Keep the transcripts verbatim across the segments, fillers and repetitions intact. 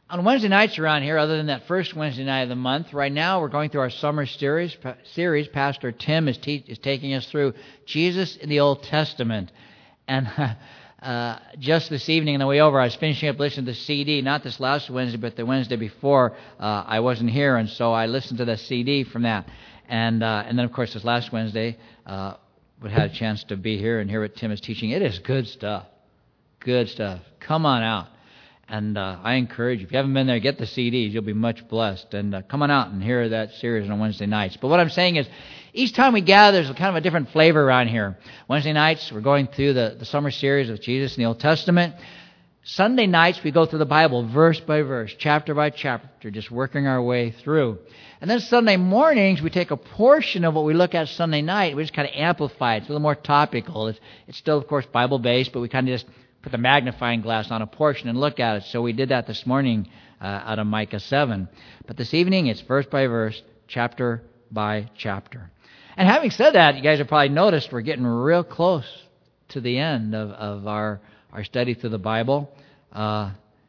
On Wednesday nights around here, other than that first Wednesday night of the month, right now we're going through our summer series. Series Pastor Tim is, te- is taking us through Jesus in the Old Testament. And uh, just this evening on the way over, I was finishing up listening to the C D, not this last Wednesday, but the Wednesday before. Uh, I wasn't here, and so I listened to the C D from that. And uh, and then, of course, this last Wednesday, uh, we had a chance to be here and hear what Tim is teaching. It is good stuff. Good stuff. Come on out. And uh, I encourage you, if you haven't been there, get the C Ds. You'll be much blessed. And uh, come on out and hear that series on Wednesday nights. But what I'm saying is, each time we gather, there's kind of a different flavor around here. Wednesday nights, we're going through the, the summer series of Jesus in the Old Testament. Sunday nights, we go through the Bible verse by verse, chapter by chapter, just working our way through. And then Sunday mornings, we take a portion of what we look at Sunday night. We just kind of amplify it. It's a little more topical. It's, it's still, of course, Bible-based, but we kind of just put the magnifying glass on a portion and look at it. So we did that this morning uh, out of Micah seven. But this evening, it's verse by verse, chapter by chapter. And having said that, you guys have probably noticed we're getting real close to the end of, of our, our study through the Bible. Uh,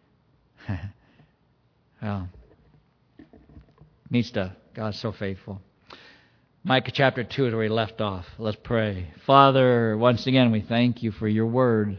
well, neat stuff. God's so faithful. Micah chapter two is where we left off. Let's pray. Father, once again, we thank you for your word,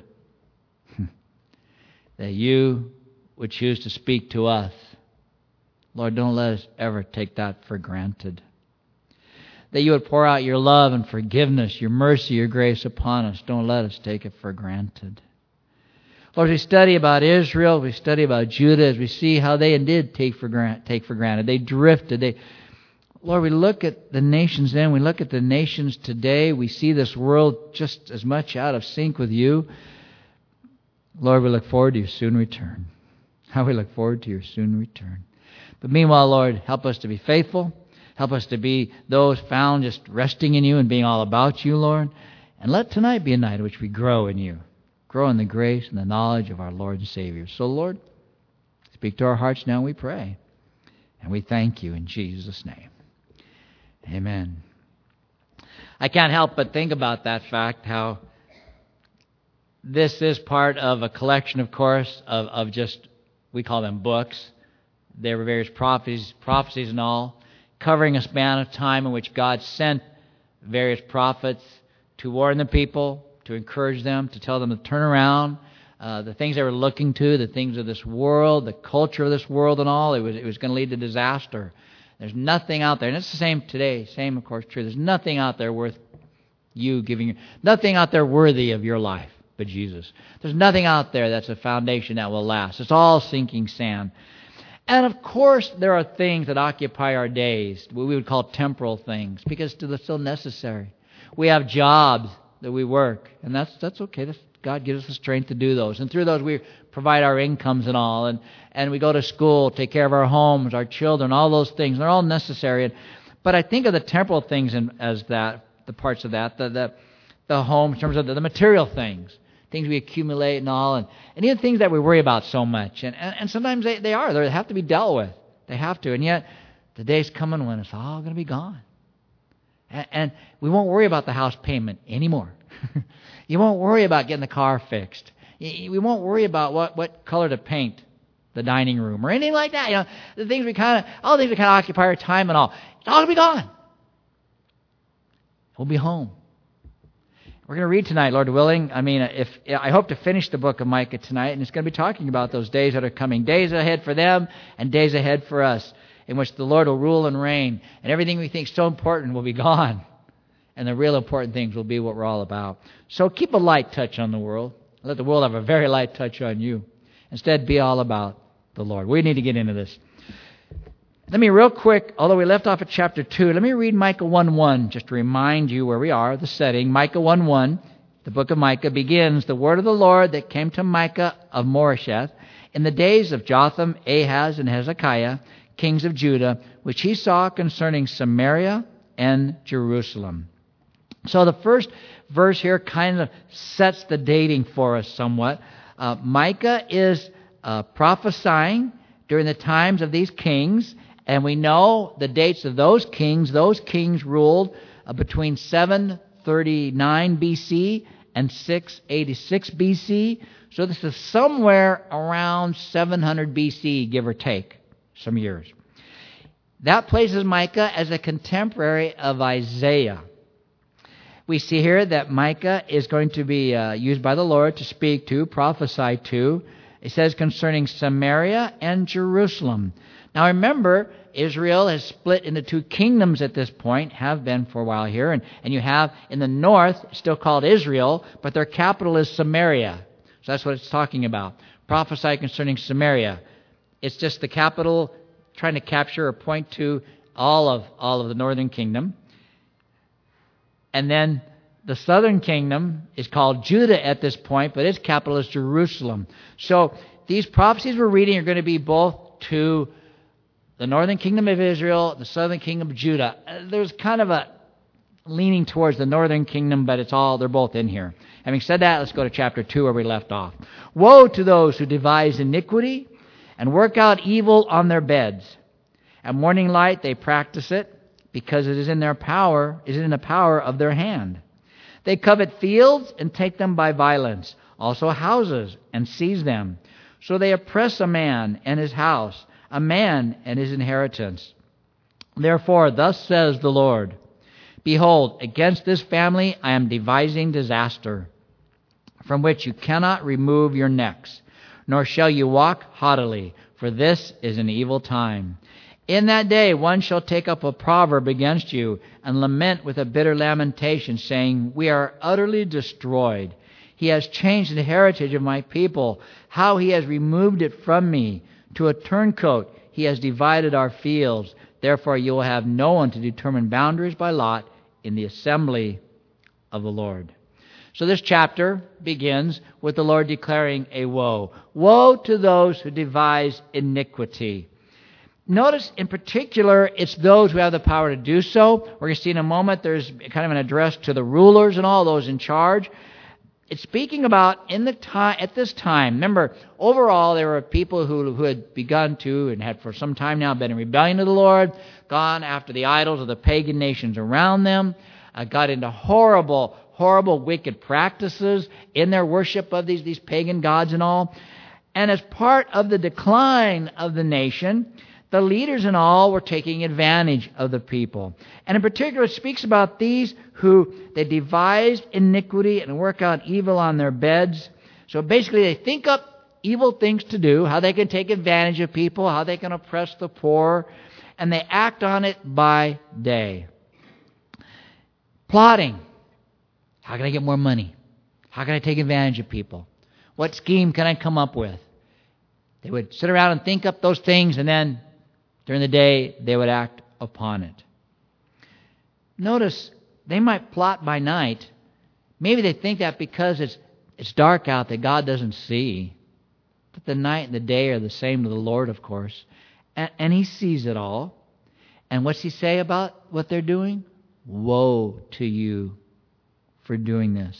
that you would choose to speak to us. Lord, don't let us ever take that for granted. That you would pour out your love and forgiveness, your mercy, your grace upon us. Don't let us take it for granted. Lord, as we study about Israel, we study about Judah, as we see how they did take for grant, take for granted. They drifted. They, Lord, we look at the nations then, we look at the nations today, we see this world just as much out of sync with you. Lord, we look forward to your soon return. How we look forward to your soon return. But meanwhile, Lord, help us to be faithful. Help us to be those found just resting in you and being all about you, Lord. And let tonight be a night in which we grow in you. Grow in the grace and the knowledge of our Lord and Savior. So, Lord, speak to our hearts now, we pray. And we thank you in Jesus' name. Amen. I can't help but think about that fact, how this is part of a collection, of course, of, of just, we call them books. There were various prophecies, prophecies and all, covering a span of time in which God sent various prophets to warn the people, to encourage them, to tell them to turn around. Uh, the things they were looking to, the things of this world, the culture of this world and all, it was, it was going to lead to disaster. There's nothing out there, and it's the same today, same, of course, true. There's nothing out there worth you giving, nothing out there worthy of your life but Jesus. There's nothing out there that's a foundation that will last. It's all sinking sand. And of course, there are things that occupy our days, what we would call temporal things, because they're still necessary. We have jobs that we work, and that's that's okay. That's, God gives us the strength to do those. And through those, we provide our incomes and all. And, and we go to school, take care of our homes, our children, all those things. They're all necessary. But I think of the temporal things in, as that, the parts of that, the, the, the home, in terms of the, the material things. Things we accumulate and all, and, and even things that we worry about so much. And, and, and sometimes they, they are. They have to be dealt with. They have to. And yet, the day's coming when it's all going to be gone. And, and we won't worry about the house payment anymore. You won't worry about getting the car fixed. We won't worry about what, what color to paint the dining room or anything like that. You know, the things we kind of, all the things that kind of occupy our time and all. It's all going to be gone. We'll be home. We're going to read tonight, Lord willing. I mean, if I hope to finish the book of Micah tonight, and it's going to be talking about those days that are coming, days ahead for them and days ahead for us, in which the Lord will rule and reign, and everything we think is so important will be gone, and the real important things will be what we're all about. So keep a light touch on the world. Let the world have a very light touch on you. Instead, be all about the Lord. We need to get into this. Let me real quick, although we left off at chapter two, let me read Micah one one, just to remind you where we are, the setting. Micah one one, the book of Micah, begins, "The word of the Lord that came to Micah of Moresheth in the days of Jotham, Ahaz, and Hezekiah, kings of Judah, which he saw concerning Samaria and Jerusalem." So the first verse here kind of sets the dating for us somewhat. Uh, Micah is uh, prophesying during the times of these kings. And we know the dates of those kings. Those kings ruled uh, between seven thirty-nine B C six eighty-six B C. So this is somewhere around seven hundred B C, give or take some years. That places Micah as a contemporary of Isaiah. We see here that Micah is going to be uh, used by the Lord to speak to, prophesy to. It says concerning Samaria and Jerusalem. Now remember, Israel has split into two kingdoms at this point, have been for a while here. And, and you have in the north, still called Israel, but their capital is Samaria. So that's what it's talking about. Prophesy concerning Samaria. It's just the capital trying to capture or point to all of, all of the northern kingdom. And then the southern kingdom is called Judah at this point, but its capital is Jerusalem. So these prophecies we're reading are going to be both to the northern kingdom of Israel, the southern kingdom of Judah. There's kind of a leaning towards the northern kingdom, but it's all, they're both in here. Having said that, let's go to chapter two where we left off. Woe to those who devise iniquity and work out evil on their beds. At morning light they practice it, because it is in their power, is in the power of their hand. They covet fields and take them by violence, also houses, and seize them. So they oppress a man and his house, a man and his inheritance. Therefore, thus says the Lord, behold, against this family I am devising disaster, from which you cannot remove your necks, nor shall you walk haughtily, for this is an evil time. In that day one shall take up a proverb against you, and lament with a bitter lamentation, saying, we are utterly destroyed. He has changed the heritage of my people, how he has removed it from me. To a turncoat he has divided our fields. Therefore you will have no one to determine boundaries by lot in the assembly of the Lord. So this chapter begins with the Lord declaring a woe. Woe to those who devise iniquity. Notice in particular, it's those who have the power to do so. We're going to see in a moment there's kind of an address to the rulers and all those in charge. It's speaking about in the time at this time. Remember, overall there were people who, who had begun to and had for some time now been in rebellion to the Lord, gone after the idols of the pagan nations around them, uh, got into horrible, horrible, wicked practices in their worship of these, these pagan gods and all. And as part of the decline of the nation, the leaders and all were taking advantage of the people. And in particular, it speaks about these who they devised iniquity and work out evil on their beds. So basically, they think up evil things to do, how they can take advantage of people, how they can oppress the poor, and they act on it by day. Plotting. How can I get more money? How can I take advantage of people? What scheme can I come up with? They would sit around and think up those things, and then during the day, they would act upon it. Notice, they might plot by night. Maybe they think that because it's it's dark out that God doesn't see. But the night and the day are the same to the Lord, of course. And, and He sees it all. And what's He say about what they're doing? Woe to you for doing this.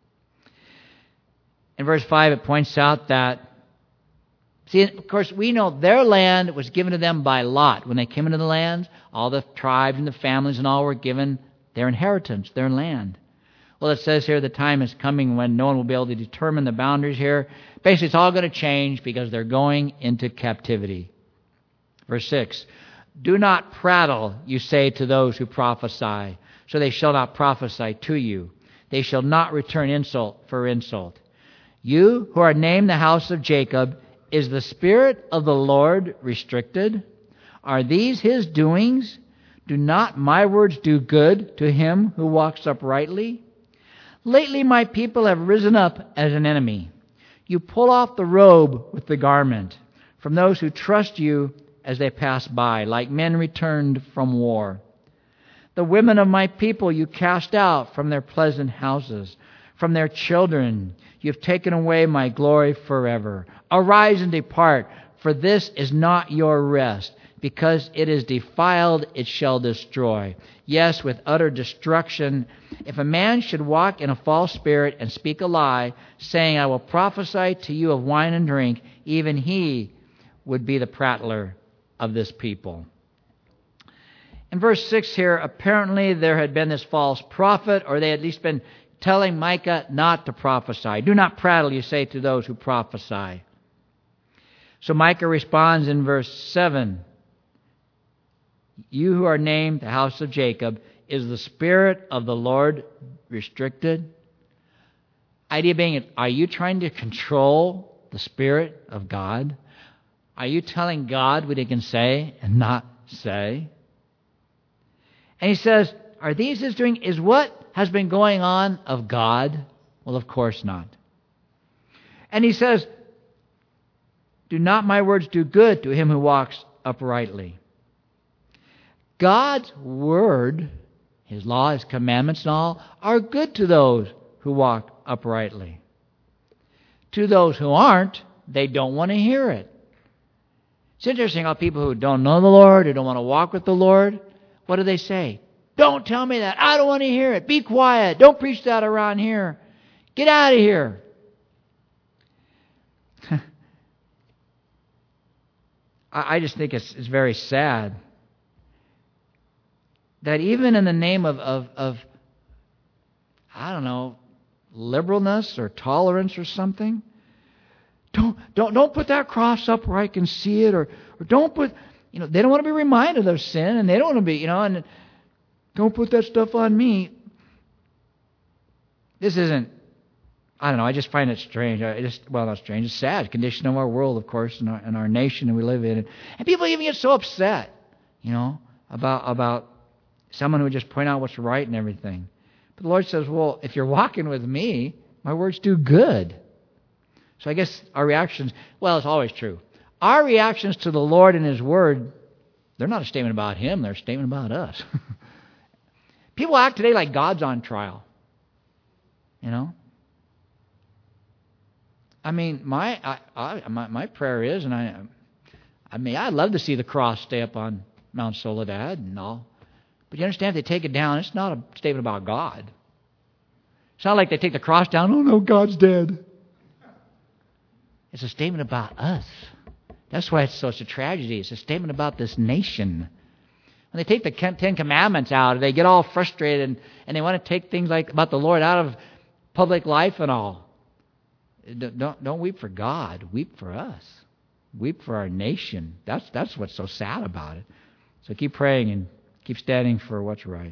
In verse five, it points out that see, of course, we know their land was given to them by lot. When they came into the land, all the tribes and the families and all were given their inheritance, their land. Well, it says here the time is coming when no one will be able to determine the boundaries here. Basically, it's all going to change because they're going into captivity. Verse six, do not prattle, you say to those who prophesy, so they shall not prophesy to you. They shall not return insult for insult. You who are named the house of Jacob, is the Spirit of the Lord restricted? Are these His doings? Do not my words do good to him who walks uprightly? Lately my people have risen up as an enemy. You pull off the robe with the garment from those who trust you as they pass by, like men returned from war. The women of my people you cast out from their pleasant houses. From their children you have taken away my glory forever. Arise and depart, for this is not your rest. Because it is defiled, it shall destroy. Yes, with utter destruction. If a man should walk in a false spirit and speak a lie, saying, I will prophesy to you of wine and drink, even he would be the prattler of this people. In verse six here, apparently there had been this false prophet, or they had at least been telling Micah not to prophesy. Do not prattle, you say to those who prophesy. So Micah responds in verse seven. You who are named the house of Jacob, is the Spirit of the Lord restricted? Idea being, are you trying to control the Spirit of God? Are you telling God what He can say and not say? And he says, are these His doing? Is what has been going on of God? Well, of course not. And he says, do not my words do good to him who walks uprightly? God's word, His law, His commandments and all, are good to those who walk uprightly. To those who aren't, they don't want to hear it. It's interesting how people who don't know the Lord, who don't want to walk with the Lord, what do they say? Don't tell me that. I don't want to hear it. Be quiet. Don't preach that around here. Get out of here. I just think it's, it's very sad that even in the name of, of, of, I don't know, liberalness or tolerance or something, don't don't don't put that cross up where I can see it, or or don't put, you know, they don't want to be reminded of their sin, and they don't want to be, you know, and don't put that stuff on me. This isn't, I don't know, I just find it strange. I just, well, not strange, it's sad. The condition of our world, of course, and our, and our nation that we live in. And people even get so upset, you know, about about someone who would just point out what's right and everything. But the Lord says, well, if you're walking with me, my words do good. So I guess our reactions, well, it's always true. Our reactions to the Lord and His Word, they're not a statement about Him, they're a statement about us. People act today like God's on trial. You know? I mean, my I, I, my, my prayer is, and I I mean, I'd love to see the cross stay up on Mount Soledad and all. But you understand, if they take it down, it's not a statement about God. It's not like they take the cross down, oh no, God's dead. It's a statement about us. That's why it's such a tragedy. It's a statement about this nation. When they take the Ten Commandments out, they get all frustrated and, and they want to take things like about the Lord out of public life and all. Don't, don't weep for God. Weep for us. Weep for our nation. That's, that's what's so sad about it. So keep praying and keep standing for what's right.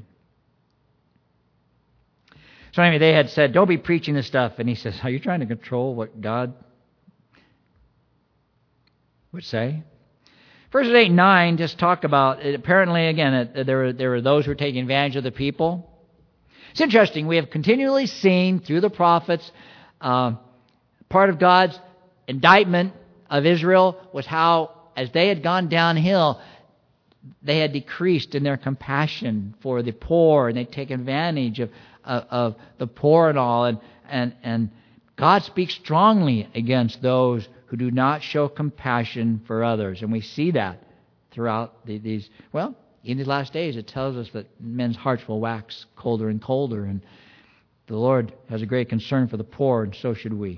So anyway, they had said, don't be preaching this stuff. And he says, are you trying to control what God would say? Verses eight and nine just talk about, apparently, again, there were, there were those who were taking advantage of the people. It's interesting. We have continually seen through the prophets, uh, part of God's indictment of Israel was how, as they had gone downhill, they had decreased in their compassion for the poor, and they'd taken advantage of, of, of the poor and all. And, and, and God speaks strongly against those who do not show compassion for others. And we see that throughout the, these, well, in these last days, it tells us that men's hearts will wax colder and colder. And the Lord has a great concern for the poor, and so should we.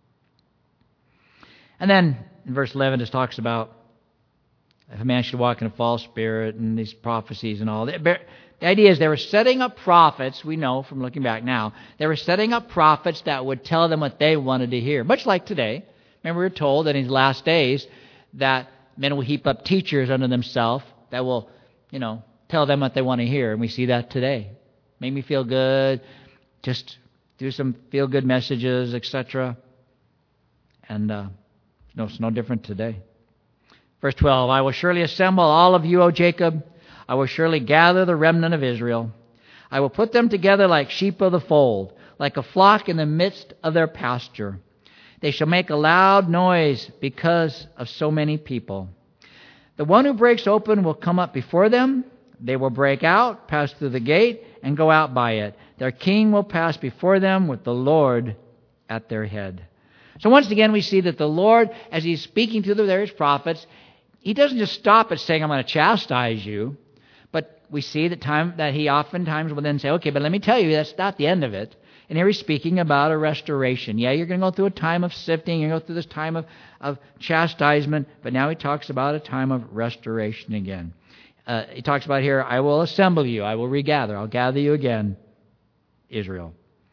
And then in verse eleven, it talks about if a man should walk in a false spirit and these prophecies and all. The idea is they were setting up prophets, we know from looking back now, they were setting up prophets that would tell them what they wanted to hear. Much like today. Remember, we were told that in these last days that men will heap up teachers unto themselves that will, you know, tell them what they want to hear. And we see that today. Make me feel good. Just do some feel-good messages, et cetera. And uh, no, it's no different today. Verse twelve, I will surely assemble all of you, O Jacob. I will surely gather the remnant of Israel. I will put them together like sheep of the fold, like a flock in the midst of their pasture. They shall make a loud noise because of so many people. The one who breaks open will come up before them. They will break out, pass through the gate, and go out by it. Their king will pass before them with the Lord at their head. So once again, we see that the Lord, as He's speaking to the various prophets, He doesn't just stop at saying, I'm going to chastise you. But we see that time that He oftentimes will then say, okay, but let me tell you, that's not the end of it. And here He's speaking about a restoration. Yeah, you're going to go through a time of sifting. You're going to go through this time of, of chastisement. But now He talks about a time of restoration again. Uh, he talks about here, I will assemble you. I will regather. I'll gather you again, Israel.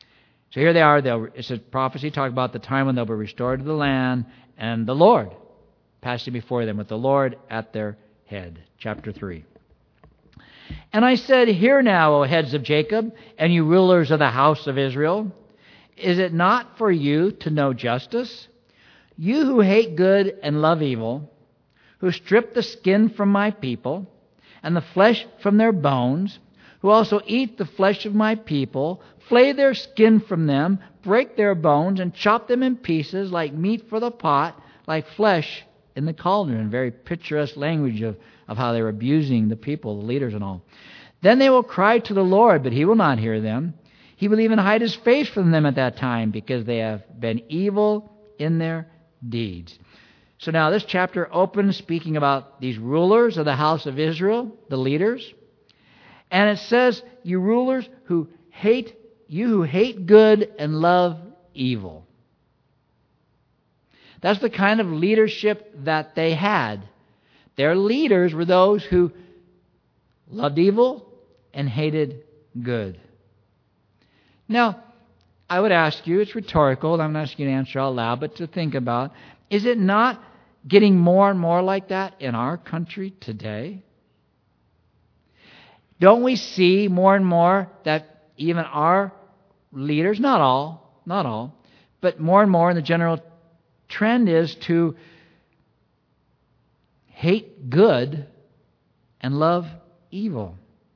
So here they are. They'll, it's a prophecy talking about the time when they'll be restored to the land and the Lord passing before them with the Lord at their head. Chapter three. And I said, hear now, O heads of Jacob, and you rulers of the house of Israel, is it not for you to know justice? You who hate good and love evil, who strip the skin from my people, and the flesh from their bones, who also eat the flesh of my people, flay their skin from them, break their bones, and chop them in pieces like meat for the pot, like flesh in the cauldron. Very picturesque language of, of how they were abusing the people, the leaders and all. Then they will cry to the Lord, but He will not hear them. He will even hide His face from them at that time, because they have been evil in their deeds. So now this chapter opens speaking about these rulers of the house of Israel, the leaders. And it says, you rulers who hate, you who hate good and love evil. That's the kind of leadership that they had. Their leaders were those who loved evil and hated good. Now, I would ask you, it's rhetorical, I'm not asking you to answer out loud, but to think about, is it not getting more and more like that in our country today? Don't we see more and more that even our leaders, not all, not all, but more and more in the general trend is to hate good and love evil.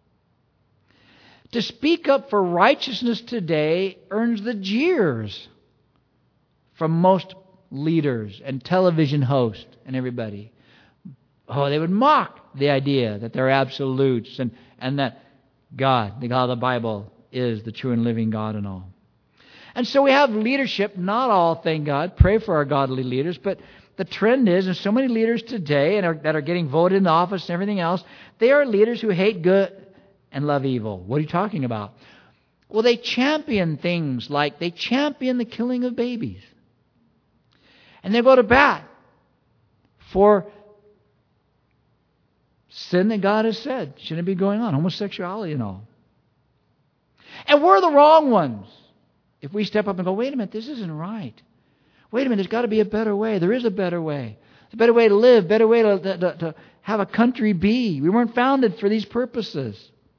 To speak up for righteousness today earns the jeers from most leaders and television hosts and everybody. Oh, they would mock the idea that they're absolutes and, and that God, the God of the Bible, is the true and living God and all. And so we have leadership, not all, thank God, pray for our godly leaders, but the trend is, and so many leaders today and are, that are getting voted into office and everything else, they are leaders who hate good and love evil. What are you talking about? Well, they champion things like they champion the killing of babies. And they go to bat for sin that God has said shouldn't be going on, homosexuality and all. And we're the wrong ones. If we step up and go, wait a minute, this isn't right. Wait a minute, there's got to be a better way. There is a better way. It's a better way to live, better way to, to, to have a country be. We weren't founded for these purposes.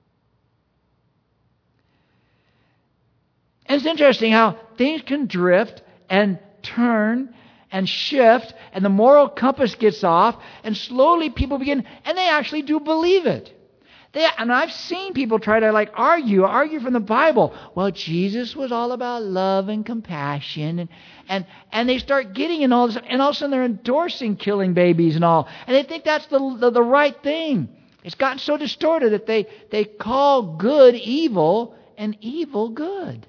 And it's interesting how things can drift and turn and shift, and the moral compass gets off, and slowly people begin, and they actually do believe it. They, and I've seen people try to like argue, argue from the Bible. Well, Jesus was all about love and compassion, and and and they start getting in all this, and all of a sudden they're endorsing killing babies and all, and they think that's the the, the right thing. It's gotten so distorted that they they call good evil and evil good.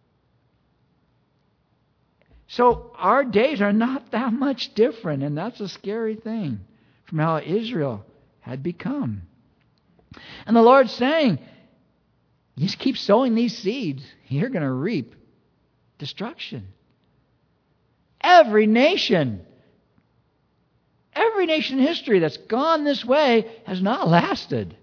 So our days are not that much different, and that's a scary thing from how Israel had become. And the Lord's saying, you just keep sowing these seeds, you're going to reap destruction. Every nation, every nation in history that's gone this way has not lasted.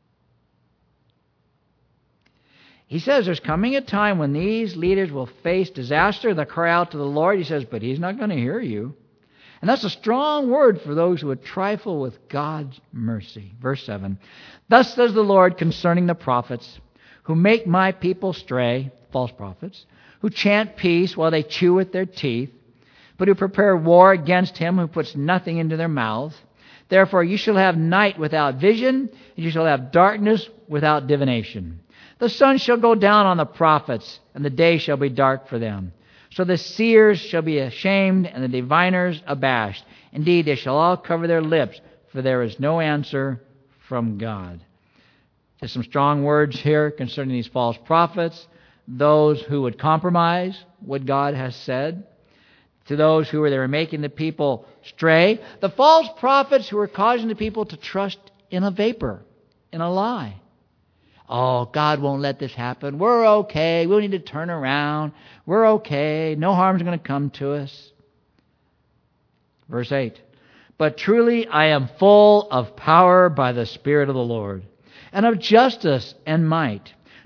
He says there's coming a time when these leaders will face disaster. They'll cry out to the Lord. He says, but He's not going to hear you. And that's a strong word for those who would trifle with God's mercy. Verse seven. Thus says the Lord concerning the prophets who make my people stray, false prophets, who chant peace while they chew with their teeth, but who prepare war against him who puts nothing into their mouth. Therefore you shall have night without vision, and you shall have darkness without divination. The sun shall go down on the prophets, and the day shall be dark for them. So the seers shall be ashamed, and the diviners abashed. Indeed, they shall all cover their lips, for there is no answer from God. There's some strong words here concerning these false prophets, those who would compromise what God has said, to those who were they were making the people stray, the false prophets who were causing the people to trust in a vapor, in a lie. Oh, God won't let this happen. We're okay. We don't need to turn around. We're okay. No harm's going to come to us. Verse eight. But truly I am full of power by the Spirit of the Lord, and of justice and might,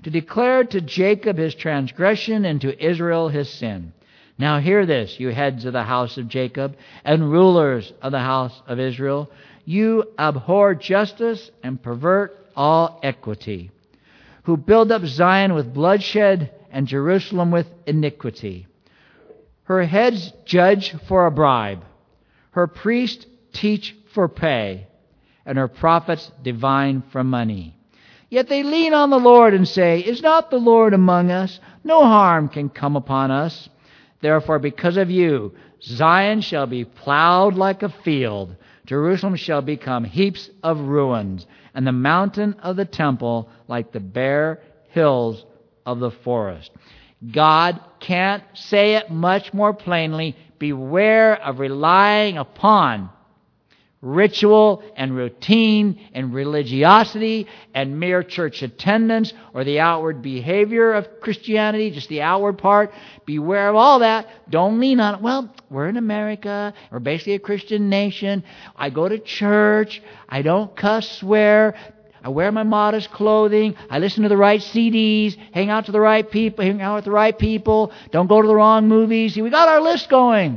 to declare to Jacob his transgression and to Israel his sin. Now hear this, you heads of the house of Jacob and rulers of the house of Israel. You abhor justice and pervert all equity, who build up Zion with bloodshed and Jerusalem with iniquity. Her heads judge for a bribe. Her priests teach for pay, and her prophets divine for money. Yet they lean on the Lord and say, Is not the Lord among us? No harm can come upon us. Therefore, because of you, Zion shall be plowed like a field. Jerusalem shall become heaps of ruins, and the mountain of the temple like the bare hills of the forest. God can't say it much more plainly. Beware of relying upon ritual and routine and religiosity and mere church attendance or the outward behavior of Christianity, just the outward part. Beware of all that. Don't lean on it. Well, we're in America. We're basically a Christian nation. I go to church. I don't cuss, swear. I wear my modest clothing. I listen to the right C Ds. Hang out to the right people. Hang out with the right people. Don't go to the wrong movies. See, we got our list going.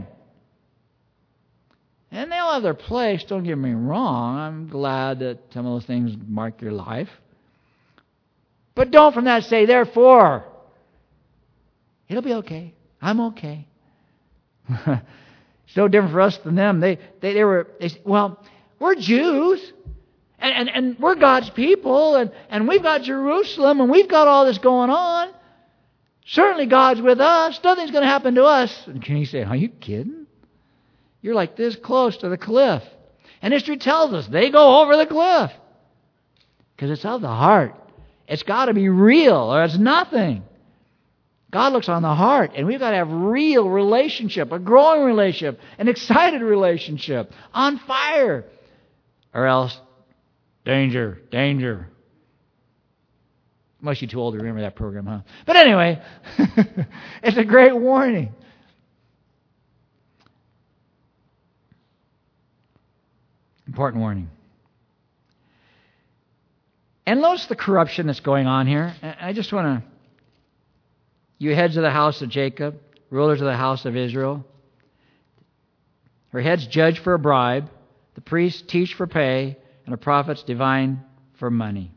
And they all have their place, don't get me wrong. I'm glad that some of those things mark your life. But don't from that say, therefore, it'll be okay. I'm okay. It's no different for us than them. They they, they were, they, well, we're Jews, and, and, and we're God's people, and, and we've got Jerusalem, and we've got all this going on. Certainly God's with us. Nothing's going to happen to us. And can you say, are you kidding? You're like this close to the cliff. And history tells us they go over the cliff. Because it's of the heart. It's got to be real or it's nothing. God looks on the heart. And we've got to have real relationship, a growing relationship, an excited relationship, on fire. Or else, danger, danger. Must be too old to remember that program, huh? But anyway, it's a great warning. Important warning. And notice the corruption that's going on here. I just want to, you heads of the house of Jacob, rulers of the house of Israel, her heads judge for a bribe, the priests teach for pay, and the prophets divine for money.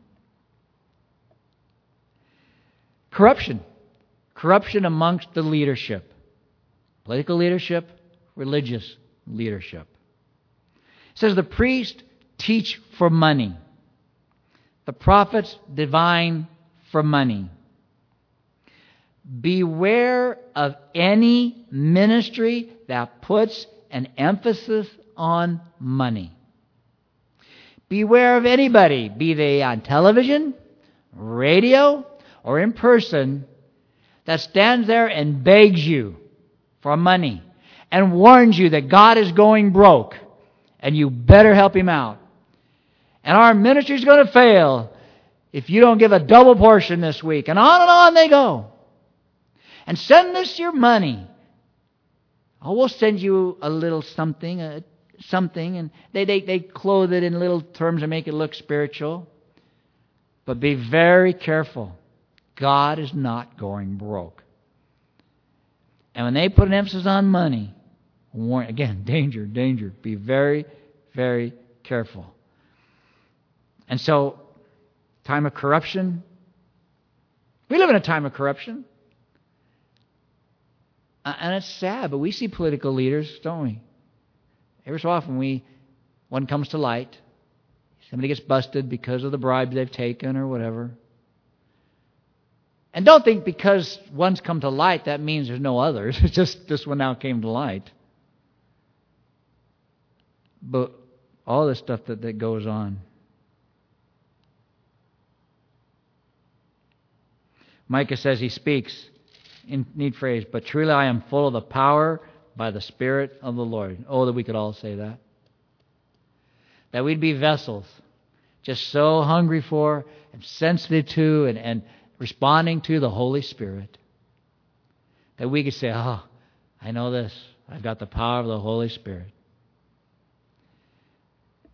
Corruption. Corruption amongst the leadership. Political leadership, religious leadership. It says the priests teach for money. The prophets divine for money. Beware of any ministry that puts an emphasis on money. Beware of anybody, be they on television, radio, or in person, that stands there and begs you for money and warns you that God is going broke. And you better help him out. And our ministry is going to fail if you don't give a double portion this week. And on and on they go. And send us your money. Oh, we'll send you a little something, a, something. And they, they, they clothe it in little terms and make it look spiritual. But be very careful. God is not going broke. And when they put an emphasis on money, warn, again, danger, danger. Be very, very careful. And so, time of corruption. We live in a time of corruption. Uh, and it's sad, but we see political leaders, don't we? Every so often, we one comes to light. Somebody gets busted because of the bribes they've taken or whatever. And don't think because one's come to light, that means there's no others. It's just this one now came to light. But all the stuff that, that goes on. Micah says he speaks, in neat phrase, but truly I am full of the power by the Spirit of the Lord. Oh, that we could all say that. That we'd be vessels, just so hungry for and sensitive to and, and responding to the Holy Spirit. That we could say, oh, I know this. I've got the power of the Holy Spirit.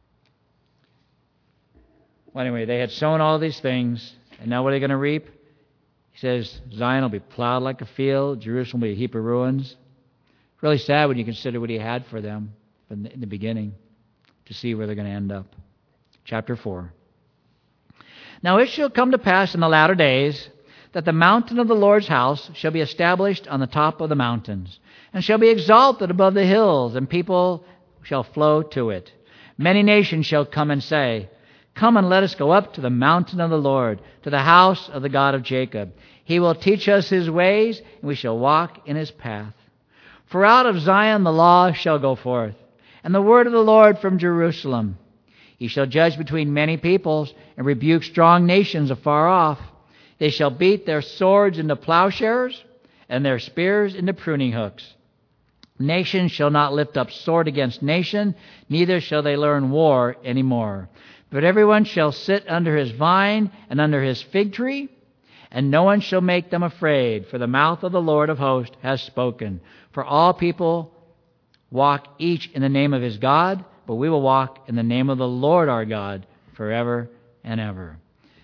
Well, anyway, they had sown all these things, and now what are they going to reap? He says, Zion will be plowed like a field. Jerusalem will be a heap of ruins. Really sad when you consider what he had for them in the beginning to see where they're going to end up. Chapter four. Now it shall come to pass in the latter days that the mountain of the Lord's house shall be established on the top of the mountains, and shall be exalted above the hills, and people shall flow to it. Many nations shall come and say, Come and let us go up to the mountain of the Lord, to the house of the God of Jacob. He will teach us his ways, and we shall walk in his path. For out of Zion the law shall go forth, and the word of the Lord from Jerusalem. He shall judge between many peoples, and rebuke strong nations afar off. They shall beat their swords into plowshares, and their spears into pruning hooks. Nation shall not lift up sword against nation, neither shall they learn war any more. But everyone shall sit under his vine and under his fig tree, and no one shall make them afraid, for the mouth of the Lord of hosts has spoken. For all people walk each in the name of his God, but we will walk in the name of the Lord our God forever and ever.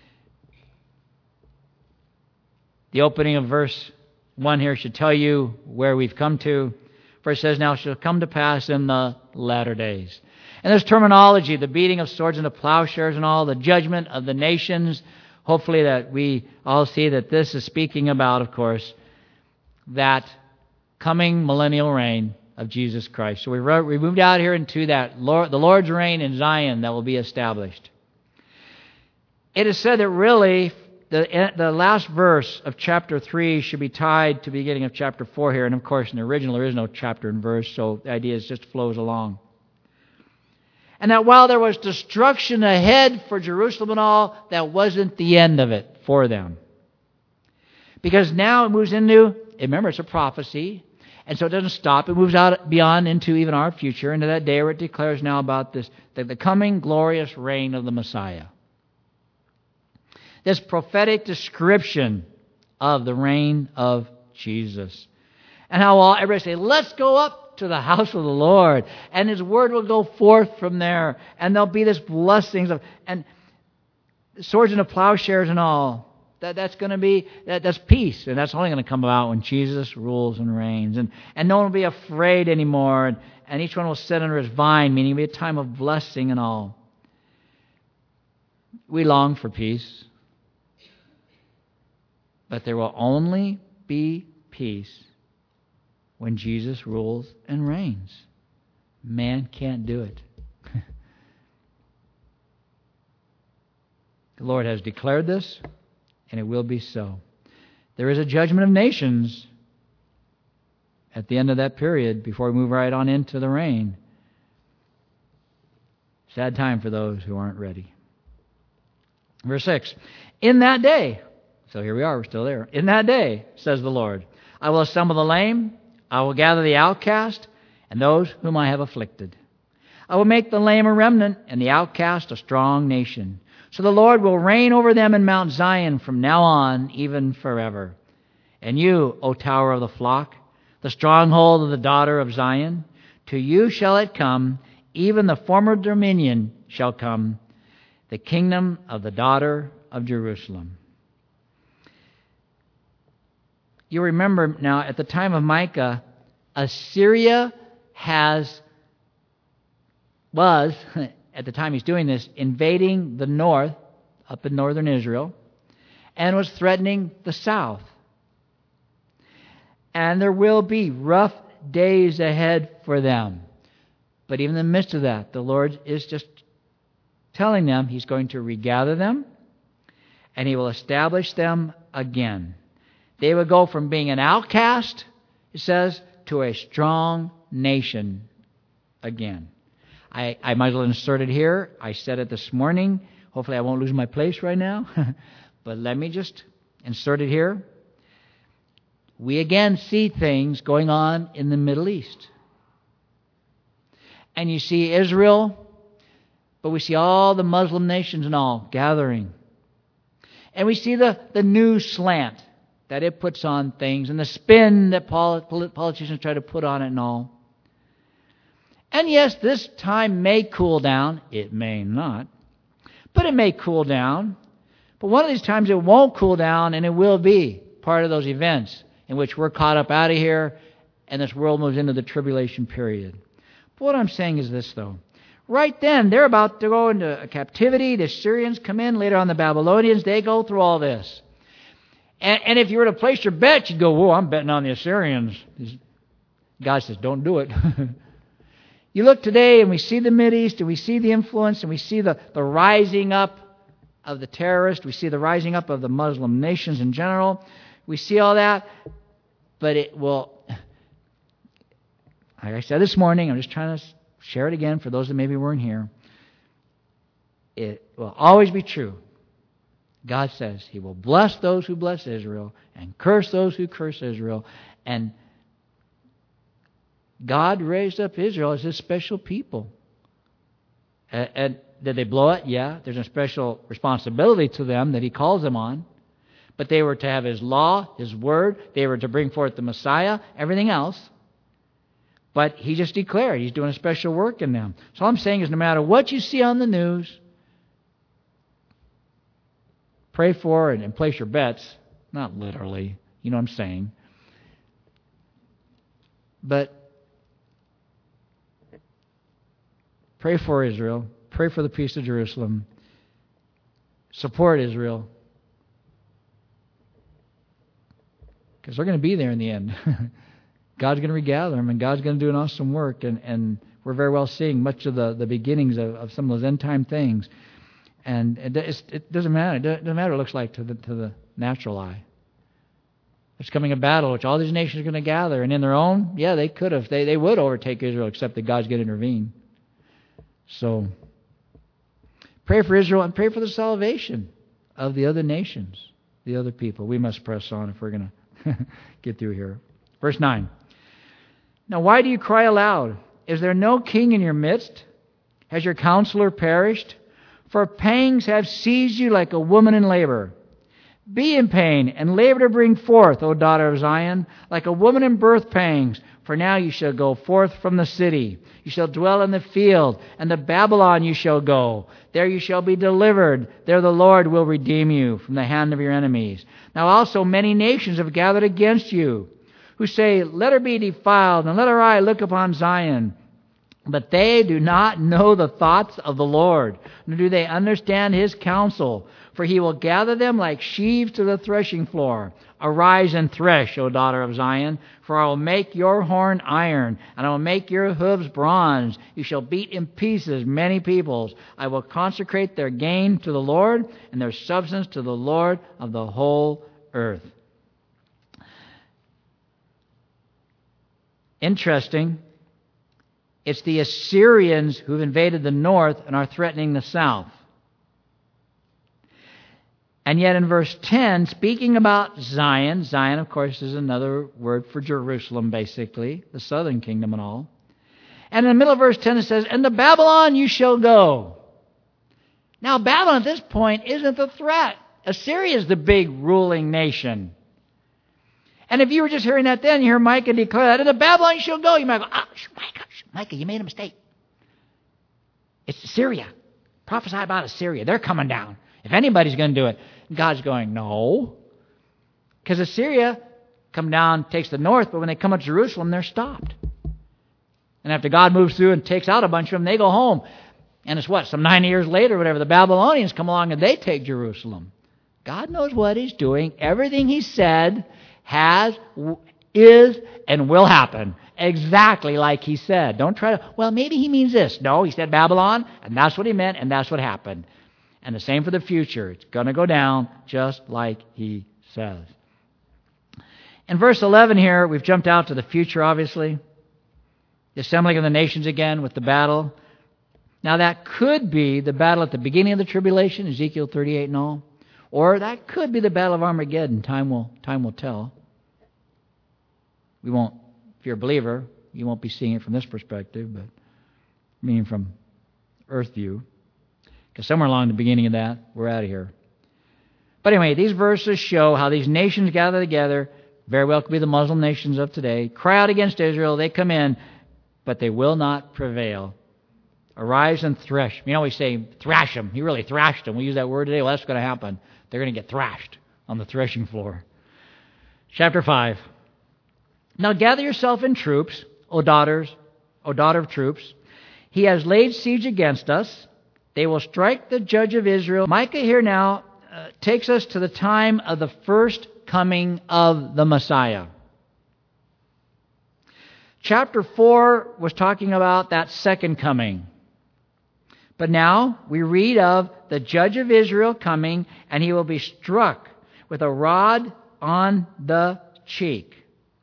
The opening of verse one here should tell you where we've come to. For it says, Now shall come to pass in the latter days. And there's terminology, the beating of swords into plowshares and all, the judgment of the nations. Hopefully that we all see that this is speaking about, of course, that coming millennial reign of Jesus Christ. So we, wrote, we moved out here into that, Lord, the Lord's reign in Zion that will be established. It is said that really the, the last verse of chapter three should be tied to the beginning of chapter four here. And of course, in the original, there is no chapter and verse, so the idea is just flows along. And that while there was destruction ahead for Jerusalem and all, that wasn't the end of it for them. Because now it moves into, remember, it's a prophecy, and so it doesn't stop. It moves out beyond into even our future, into that day where it declares now about this, the, the coming glorious reign of the Messiah. This prophetic description of the reign of Jesus. And how all everybody say, let's go up to the house of the Lord, and his word will go forth from there, and there'll be this blessings of and swords into plowshares and all. That that's going to be that, that's peace, and that's only going to come about when Jesus rules and reigns, and and no one will be afraid anymore, and, and each one will sit under his vine, meaning it'll be a time of blessing and all. We long for peace, but there will only be peace when Jesus rules and reigns. Man can't do it. The Lord has declared this, and it will be so. There is a judgment of nations at the end of that period before we move right on into the reign. Sad time for those who aren't ready. Verse six. In that day, so here we are, we're still there. In that day, says the Lord, I will assemble the lame, I will gather the outcast and those whom I have afflicted. I will make the lame a remnant and the outcast a strong nation. So the Lord will reign over them in Mount Zion from now on, even forever. And you, O tower of the flock, the stronghold of the daughter of Zion, to you shall it come, even the former dominion shall come, the kingdom of the daughter of Jerusalem. You remember now, at the time of Micah, Assyria has, was, at the time he's doing this, invading the north, up in northern Israel, and was threatening the south. And there will be rough days ahead for them. But even in the midst of that, the Lord is just telling them he's going to regather them, and he will establish them again. They would go from being an outcast, it says, to a strong nation again. I, I might as well insert it here. I said it this morning. Hopefully I won't lose my place right now. But let me just insert it here. We again see things going on in the Middle East. And you see Israel, but we see all the Muslim nations and all gathering. And we see the, the new slant that it puts on things, and the spin that politicians try to put on it and all. And yes, this time may cool down. It may not. But it may cool down. But one of these times it won't cool down, and it will be part of those events in which we're caught up out of here and this world moves into the tribulation period. But what I'm saying is this, though. Right then, they're about to go into captivity. The Syrians come in. Later on, the Babylonians, they go through all this. And, and if you were to place your bet, you'd go, whoa, I'm betting on the Assyrians. God says, don't do it. You look today, and we see the Mideast, and we see the influence, and we see the, the rising up of the terrorists. We see the rising up of the Muslim nations in general. We see all that. But it will, like I said this morning, I'm just trying to share it again for those that maybe weren't here. It will always be true. God says He will bless those who bless Israel and curse those who curse Israel. And God raised up Israel as His special people. And, and did they blow it? Yeah. There's a special responsibility to them that He calls them on. But they were to have His law, His word. They were to bring forth the Messiah, everything else. But He just declared He's doing a special work in them. So all I'm saying is no matter what you see on the news, pray for and, and place your bets. Not literally, you know what I'm saying. But pray for Israel. Pray for the peace of Jerusalem. Support Israel. Because they're going to be there in the end. God's going to regather them, and God's going to do an awesome work. And, and we're very well seeing much of the, the beginnings of, of some of those end-time things. And it, it's, it doesn't matter. It doesn't matter what it looks like to the, to the natural eye. There's coming a battle which all these nations are going to gather. And in their own, yeah, they could have. They, they would overtake Israel, except that God's going to intervene. So pray for Israel and pray for the salvation of the other nations, the other people. We must press on if we're going to get through here. Verse nine. Now why do you cry aloud? Is there no king in your midst? Has your counselor perished? For pangs have seized you like a woman in labor. Be in pain and labor to bring forth, O daughter of Zion, like a woman in birth pangs. For now you shall go forth from the city. You shall dwell in the field, and to Babylon you shall go. There you shall be delivered. There the Lord will redeem you from the hand of your enemies. Now also many nations have gathered against you, who say, let her be defiled, and let her eye look upon Zion. But they do not know the thoughts of the Lord, nor do they understand His counsel. For He will gather them like sheaves to the threshing floor. Arise and thresh, O daughter of Zion, for I will make your horn iron, and I will make your hooves bronze. You shall beat in pieces many peoples. I will consecrate their gain to the Lord, and their substance to the Lord of the whole earth. Interesting. It's the Assyrians who've invaded the north and are threatening the south. And yet in verse ten, speaking about Zion, Zion, of course, is another word for Jerusalem, basically, the southern kingdom and all. And in the middle of verse ten it says, and to Babylon you shall go. Now Babylon at this point isn't the threat. Assyria is the big ruling nation. And if you were just hearing that then, you hear Micah declare that, and to Babylon you shall go. You might go, ah, Micah, Micah, you made a mistake. It's Assyria. Prophesy about Assyria. They're coming down. If anybody's going to do it. God's going, no. Because Assyria come down, takes the north, but when they come up to Jerusalem, they're stopped. And after God moves through and takes out a bunch of them, they go home. And it's what, some ninety years later, whatever, the Babylonians come along and they take Jerusalem. God knows what He's doing. Everything He said has, is, and will happen. Exactly like He said. Don't try to, well, maybe He means this. No, He said Babylon, and that's what He meant, and that's what happened. And the same for the future. It's going to go down just like He says. In verse eleven here, we've jumped out to the future, obviously. The assembling of the nations again with the battle. Now that could be the battle at the beginning of the tribulation, Ezekiel thirty-eight and all. Or that could be the battle of Armageddon. Time will, time will tell. We won't, if you're a believer, you won't be seeing it from this perspective, but meaning from earth view. Because somewhere along the beginning of that, we're out of here. But anyway, these verses show how these nations gather together. Very well could be the Muslim nations of today. Cry out against Israel. They come in, but they will not prevail. Arise and thresh. You know, we say thrash them. He really thrashed them. We use that word today. Well, that's going to happen. They're going to get thrashed on the threshing floor. Chapter five. Now gather yourself in troops, O daughters, O daughter of troops. He has laid siege against us. They will strike the judge of Israel. Micah here now uh, takes us to the time of the first coming of the Messiah. Chapter four was talking about that second coming. But now we read of the judge of Israel coming, and he will be struck with a rod on the cheek.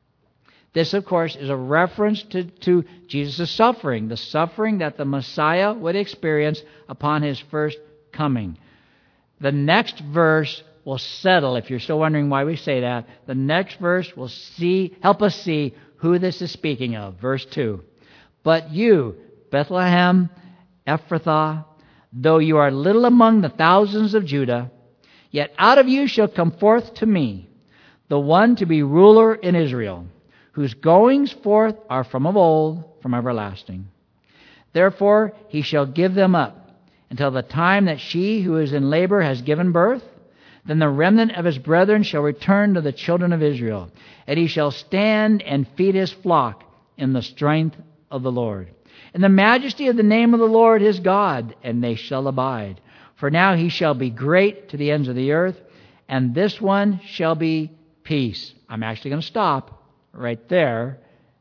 This, of course, is a reference to, to Jesus' suffering, the suffering that the Messiah would experience upon his first coming. The next verse will settle, if you're still wondering why we say that, the next verse will see, help us see who this is speaking of. Verse two. But you, Bethlehem, Ephrathah, though you are little among the thousands of Judah, yet out of you shall come forth to me the one to be ruler in Israel, whose goings forth are from of old, from everlasting. Therefore he shall give them up until the time that she who is in labor has given birth. Then the remnant of his brethren shall return to the children of Israel, and he shall stand and feed his flock in the strength of the Lord, in the majesty of the name of the Lord his God, and they shall abide. For now he shall be great to the ends of the earth, and this one shall be peace. I'm actually going to stop right there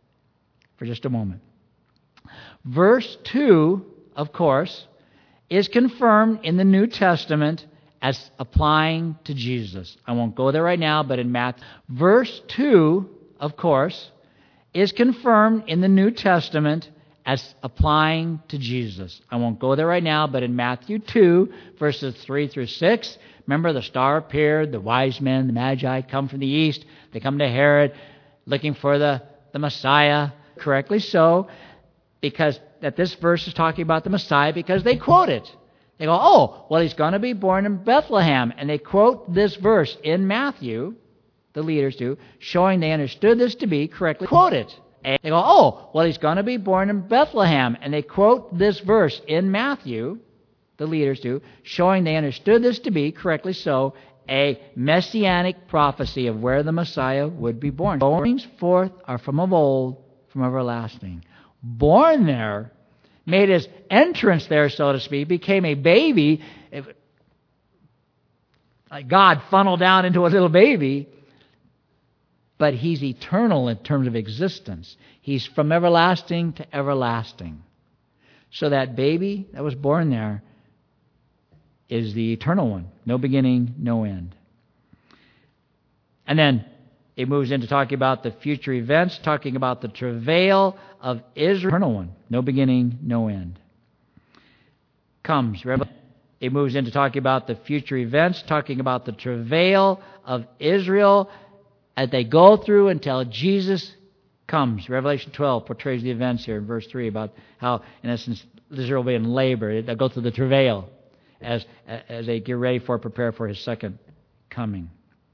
for just a moment. Verse two, of course, is confirmed in the New Testament as applying to Jesus. I won't go there right now, but in Matthew. Verse two, of course, is confirmed in the New Testament as applying to Jesus. I won't go there right now, but in Matthew two, verses three through six, remember the star appeared, the wise men, the Magi come from the east. They come to Herod looking for the, the Messiah, correctly so, because that this verse is talking about the Messiah because they quote it. They go, oh, well, he's going to be born in Bethlehem. And they quote this verse in Matthew, the leaders do, showing they understood this to be correctly quoted. And they go, oh, well, he's going to be born in Bethlehem. And they quote this verse in Matthew, the leaders do, showing they understood this to be correctly so, a messianic prophecy of where the Messiah would be born. Goings forth are from of old, from everlasting. Born there, made his entrance there, so to speak, became a baby. Like God funneled down into a little baby. But he's eternal in terms of existence. He's from everlasting to everlasting. So that baby that was born there is the eternal one. No beginning, no end. And then it moves into talking about the future events, talking about the travail of Israel. Eternal one. No beginning, no end. Comes. It moves into talking about the future events, talking about the travail of Israel as they go through until Jesus comes. Revelation twelve portrays the events here in verse three about how, in essence, Israel will be in labor. They'll go through the travail as, as they get ready for, prepare for his second coming.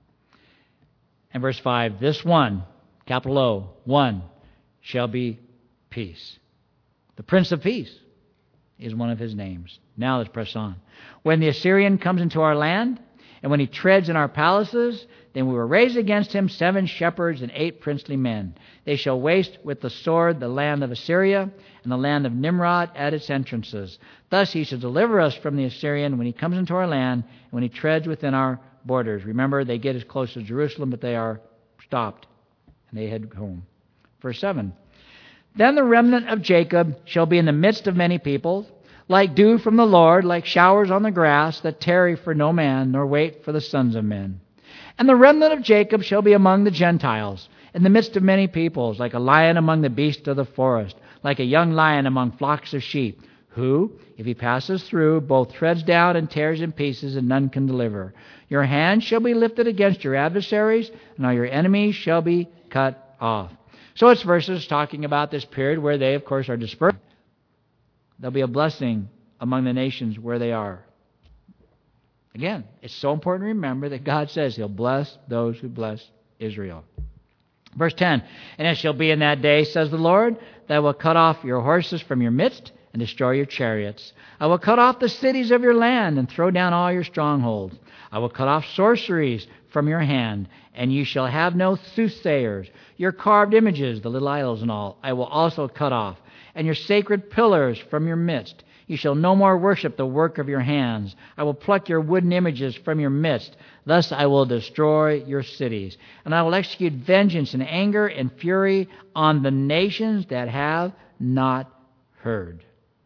And verse five, this one, capital O, one, shall be peace. The Prince of Peace is one of his names. Now let's press on. When the Assyrian comes into our land, and when he treads in our palaces, then we will raise against him seven shepherds and eight princely men. They shall waste with the sword the land of Assyria and the land of Nimrod at its entrances. Thus he shall deliver us from the Assyrian when he comes into our land and when he treads within our borders. Remember, they get as close as Jerusalem, but they are stopped, and they head home. Verse seven. Then the remnant of Jacob shall be in the midst of many peoples, like dew from the Lord, like showers on the grass, that tarry for no man, nor wait for the sons of men. And the remnant of Jacob shall be among the Gentiles, in the midst of many peoples, like a lion among the beasts of the forest, like a young lion among flocks of sheep, who, if he passes through, both treads down and tears in pieces, and none can deliver. Your hand shall be lifted against your adversaries, and all your enemies shall be cut off. So it's verses talking about this period where they, of course, are dispersed. There'll be a blessing among the nations where they are. Again, it's so important to remember that God says he'll bless those who bless Israel. Verse ten, and it shall be in that day, says the Lord, that I will cut off your horses from your midst and destroy your chariots. I will cut off the cities of your land and throw down all your strongholds. I will cut off sorceries from your hand, and you shall have no soothsayers. Your carved images, the little idols and all, I will also cut off, and your sacred pillars from your midst. You shall no more worship the work of your hands. I will pluck your wooden images from your midst. Thus I will destroy your cities. And I will execute vengeance and anger and fury on the nations that have not heard.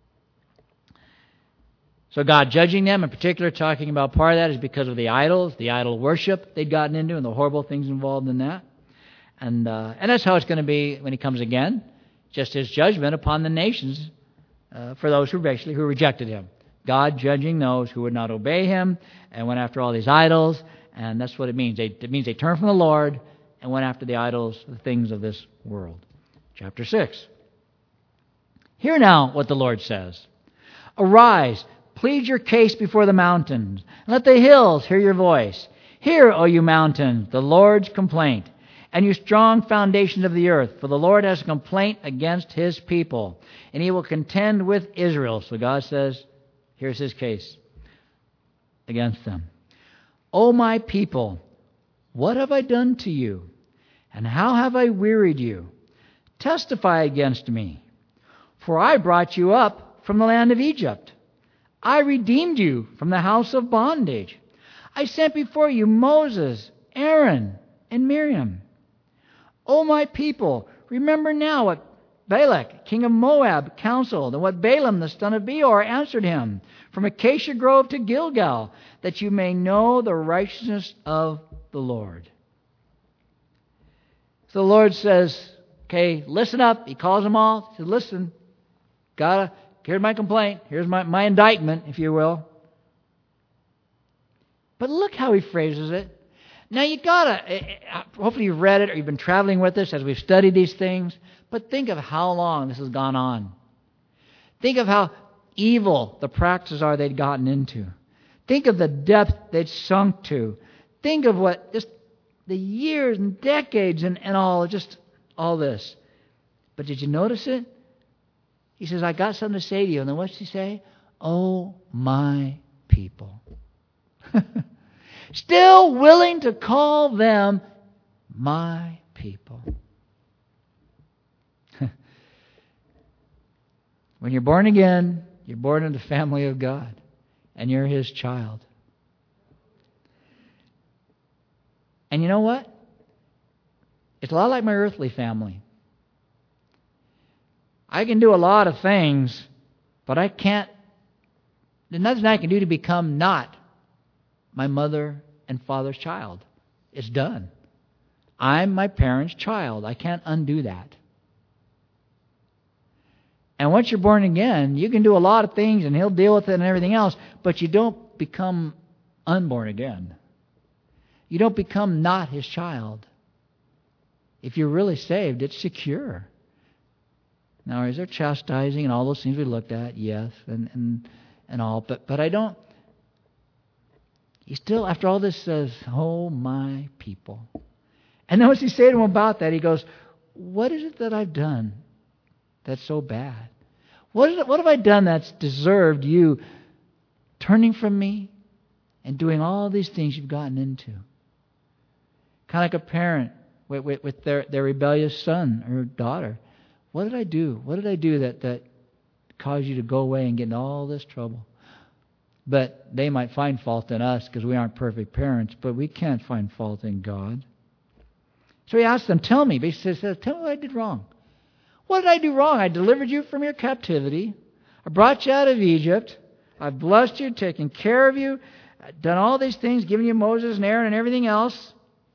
So God judging them, in particular talking about part of that is because of the idols, the idol worship they'd gotten into and the horrible things involved in that. And, uh, and that's how it's going to be when He comes again. Just His judgment upon the nations Uh, for those who basically who rejected Him. God judging those who would not obey Him and went after all these idols, and that's what it means. They, it means they turned from the Lord and went after the idols, the things of this world. Chapter six. Hear now what the Lord says. Arise, plead your case before the mountains, and let the hills hear your voice. Hear, O you mountains, the Lord's complaint, and you strong foundations of the earth, for the Lord has a complaint against His people, and He will contend with Israel. So God says, here's His case against them. O my people, what have I done to you? And how have I wearied you? Testify against me. For I brought you up from the land of Egypt. I redeemed you from the house of bondage. I sent before you Moses, Aaron, and Miriam. O my people, remember now what Balak, king of Moab, counseled, and what Balaam, the son of Beor, answered him, from Acacia Grove to Gilgal, that you may know the righteousness of the Lord. So the Lord says, okay, listen up. He calls them all. He says, listen, gotta, here's my complaint. Here's my, my indictment, if you will. But look how he phrases it. Now you gotta, hopefully you've read it or you've been traveling with us as we've studied these things, but think of how long this has gone on. Think of how evil the practices are they'd gotten into. Think of the depth they'd sunk to. Think of what, just the years and decades and, and all, just all this. But did you notice it? He says, I got something to say to you. And then what's he say? Oh, my people. Still willing to call them my people. When you're born again, you're born in the family of God, and you're His child. And you know what? It's a lot like my earthly family. I can do a lot of things, but I can't, there's nothing I can do to become not my mother and father's child. It's done. I'm my parents' child. I can't undo that. And once you're born again, you can do a lot of things and He'll deal with it and everything else, but you don't become unborn again. You don't become not His child. If you're really saved, it's secure. Now, is there chastising and all those things we looked at? Yes, and and, and all. But but I don't. He still, after all this, says, oh, my people. And then what's He say to him about that? He goes, what is it that I've done that's so bad? What is it, what have I done that's deserved you turning from me and doing all these things you've gotten into? Kind of like a parent with, with, with their, their rebellious son or daughter. What did I do? What did I do that, that caused you to go away and get in all this trouble? But they might find fault in us because we aren't perfect parents, but we can't find fault in God. So He asks them, tell me. He says, tell me what I did wrong. What did I do wrong? I delivered you from your captivity. I brought you out of Egypt. I've blessed you, taken care of you, I've done all these things, given you Moses and Aaron and everything else.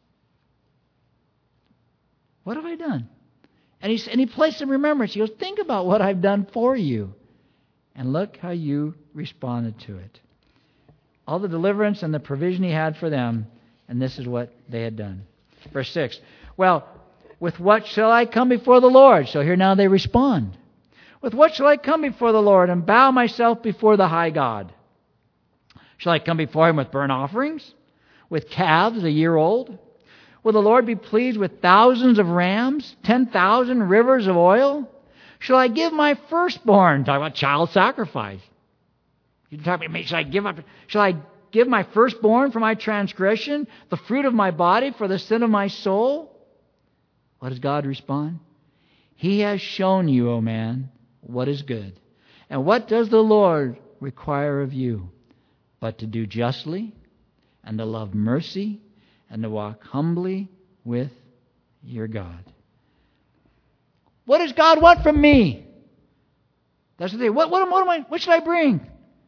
What have I done? And he, and he placed in remembrance. He goes, think about what I've done for you. And look how you responded to it. All the deliverance and the provision He had for them, and this is what they had done. Verse six. Well, with what shall I come before the Lord? So here now they respond. With what shall I come before the Lord and bow myself before the high God? Shall I come before Him with burnt offerings? With calves a year old? Will the Lord be pleased with thousands of rams? Ten thousand rivers of oil? Shall I give my firstborn? Talk about child sacrifice. You talk about, shall I give up? Shall I give my firstborn for my transgression, the fruit of my body for the sin of my soul? What does God respond? He has shown you, O man, what is good. And what does the Lord require of you? But to do justly, and to love mercy, and to walk humbly with your God. What does God want from me? That's the thing. What, what, what, am I, what should I bring?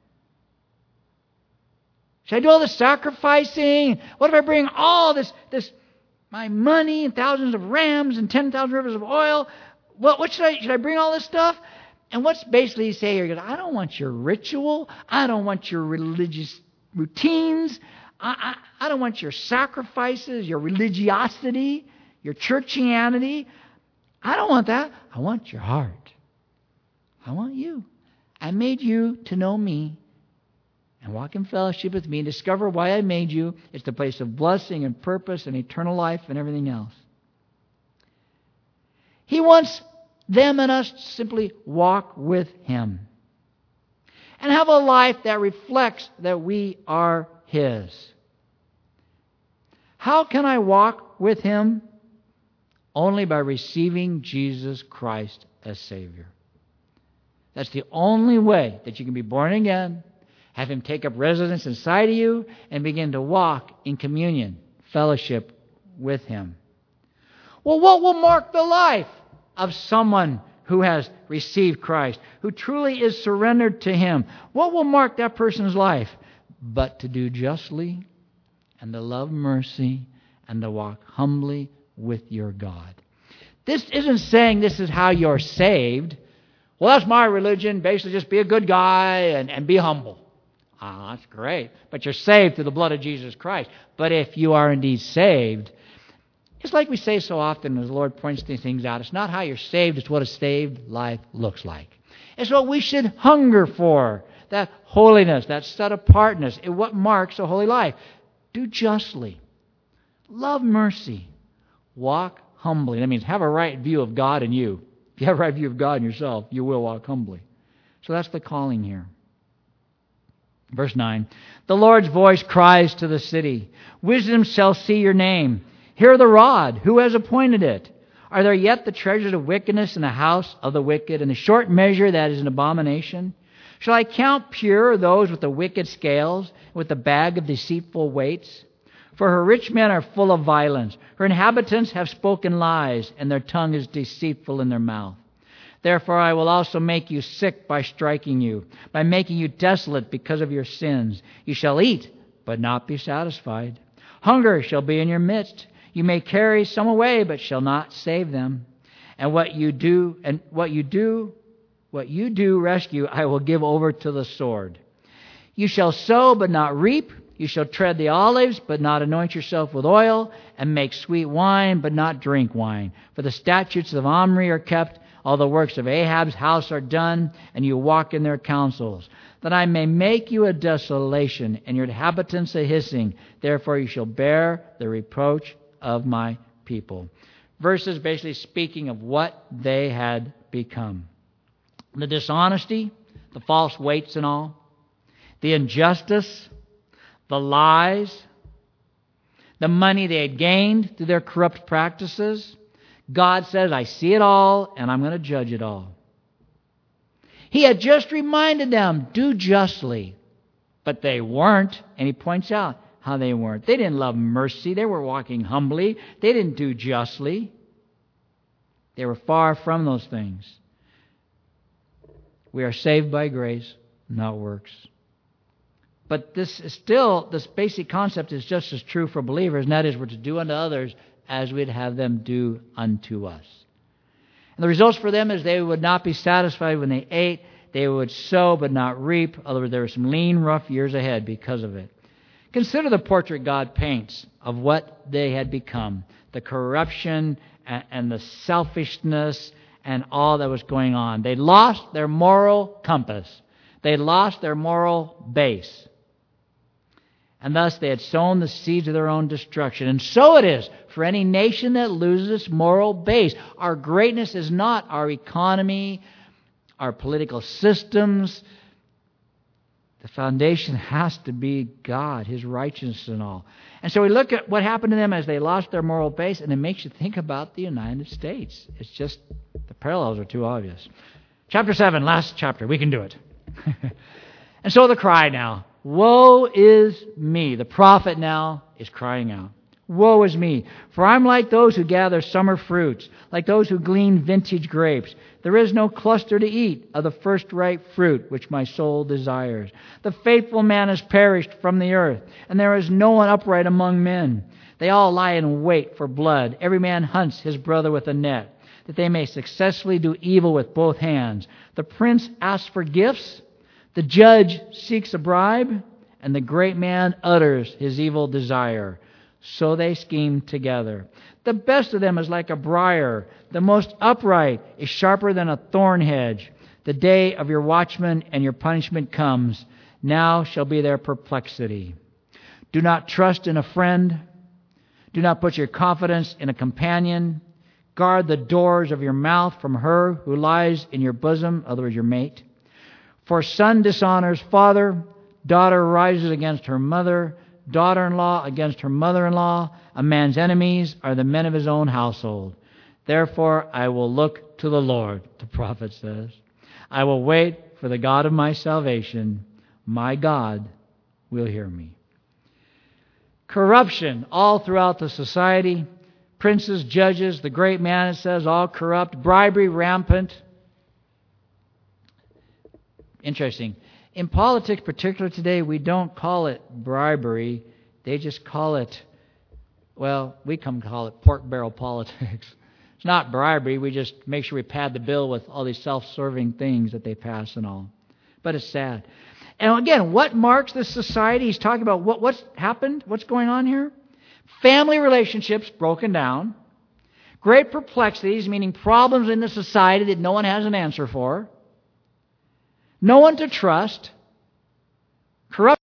Should I do all this sacrificing? What if I bring all this, this my money and thousands of rams and ten thousand rivers of oil? What, what should I, should I bring all this stuff? And what's basically he say here? He goes, I don't want your ritual. I don't want your religious routines. I, I, I don't want your sacrifices, your religiosity, your churchianity. I don't want that. I want your heart. I want you. I made you to know me and walk in fellowship with me and discover why I made you. It's the place of blessing and purpose and eternal life and everything else. He wants them and us to simply walk with Him and have a life that reflects that we are His. How can I walk with Him? Only by receiving Jesus Christ as Savior. That's the only way that you can be born again, have Him take up residence inside of you, and begin to walk in communion, fellowship with Him. Well, what will mark the life of someone who has received Christ, who truly is surrendered to Him? What will mark that person's life? But to do justly, and to love mercy, and to walk humbly with your God. This isn't saying this is how you're saved. Well, that's my religion. Basically, just be a good guy and, and be humble. Ah, that's great. But you're saved through the blood of Jesus Christ. But if you are indeed saved, it's like we say so often as the Lord points these things out. It's not how you're saved, it's what a saved life looks like. It's what we should hunger for. That holiness, that set-apartness, and what marks a holy life. Do justly. Love mercy. Walk humbly. That means have a right view of God in you. If you have a right view of God in yourself, you will walk humbly. So that's the calling here. Verse nine. The Lord's voice cries to the city, wisdom shall see your name. Hear the rod. Who has appointed it? Are there yet the treasures of wickedness in the house of the wicked, and the short measure that is an abomination? Shall I count pure those with the wicked scales, with the bag of deceitful weights? For her rich men are full of violence. Her inhabitants have spoken lies, and their tongue is deceitful in their mouth. Therefore I will also make you sick by striking you, by making you desolate because of your sins. You shall eat, but not be satisfied. Hunger shall be in your midst. You may carry some away, but shall not save them. And what you do, and what you do, what you do rescue, I will give over to the sword. You shall sow, but not reap. You shall tread the olives, but not anoint yourself with oil, and make sweet wine, but not drink wine. For the statutes of Omri are kept, all the works of Ahab's house are done, and you walk in their counsels. That I may make you a desolation, and your inhabitants a hissing. Therefore you shall bear the reproach of my people. Verses basically speaking of what they had become. The dishonesty, the false weights and all, the injustice, the lies, the money they had gained through their corrupt practices. God says, I see it all, and I'm going to judge it all. He had just reminded them, do justly. But they weren't, and He points out how they weren't. They didn't love mercy. They were walking humbly. They didn't do justly. They were far from those things. We are saved by grace, not works. But this is still, this basic concept is just as true for believers, and that is we're to do unto others as we'd have them do unto us. And the results for them is they would not be satisfied when they ate. They would sow but not reap. In other words, there were some lean, rough years ahead because of it. Consider the portrait God paints of what they had become. The corruption and the selfishness and all that was going on. They lost their moral compass. They lost their moral base. And thus they had sown the seeds of their own destruction. And so it is for any nation that loses its moral base. Our greatness is not our economy, our political systems, The foundation has to be God, His righteousness and all. And so we look at what happened to them as they lost their moral base, and it makes you think about the United States. It's just, the parallels are too obvious. Chapter seven, last chapter. We can do it. And so the cry now, woe is me. The prophet now is crying out. Woe is me, for I'm like those who gather summer fruits, like those who glean vintage grapes. There is no cluster to eat of the first ripe fruit which my soul desires. The faithful man has perished from the earth, and there is no one upright among men. They all lie in wait for blood. Every man hunts his brother with a net, that they may successfully do evil with both hands. The prince asks for gifts, the judge seeks a bribe, and the great man utters his evil desire. So they scheme together. The best of them is like a briar. The most upright is sharper than a thorn hedge. The day of your watchman and your punishment comes. Now shall be their perplexity. Do not trust in a friend. Do not put your confidence in a companion. Guard the doors of your mouth from her who lies in your bosom, in other words, your mate. For son dishonors father, daughter rises against her mother, daughter-in-law against her mother-in-law. A man's enemies are the men of his own household. Therefore I will look to the Lord, the prophet says. I will wait for the God of my salvation. My God will hear me. Corruption all throughout the society. Princes, judges, the great man, it says, all corrupt. Bribery rampant. Interesting. In politics, particularly today, we don't call it bribery. They just call it, well, we come call it pork barrel politics. It's not bribery. We just make sure we pad the bill with all these self-serving things that they pass and all. But it's sad. And again, what marks this society? He's talking about what, what's happened, what's going on here. Family relationships broken down. Great perplexities, meaning problems in the society that no one has an answer for. No one to trust. Corruption.